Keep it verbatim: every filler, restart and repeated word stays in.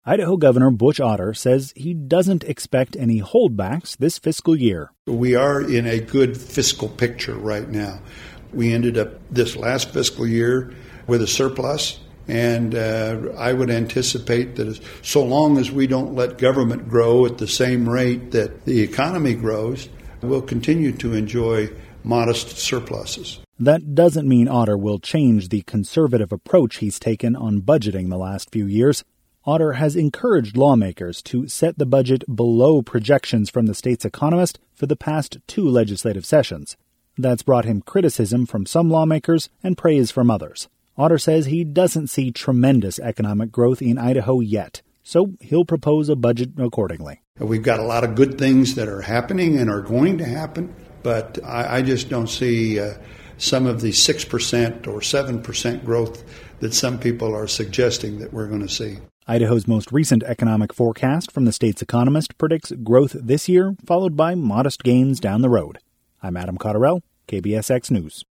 Idaho Governor Butch Otter says he doesn't expect any holdbacks this fiscal year. We are in a good fiscal picture right now. We ended up this last fiscal year with a surplus, and uh, I would anticipate that as, so long as we don't let government grow at the same rate that the economy grows, we'll continue to enjoy modest surpluses. That doesn't mean Otter will change the conservative approach he's taken on budgeting the last few years. Otter has encouraged lawmakers to set the budget below projections from the state's economist for the past two legislative sessions. That's brought him criticism from some lawmakers and praise from others. Otter says he doesn't see tremendous economic growth in Idaho yet, so he'll propose a budget accordingly. We've got a lot of good things that are happening and are going to happen, but I, I just don't see uh, some of the six percent or seven percent growth that some people are suggesting that we're going to see. Idaho's most recent economic forecast from the state's economist predicts growth this year, followed by modest gains down the road. I'm Adam Cotterell, K B S X News.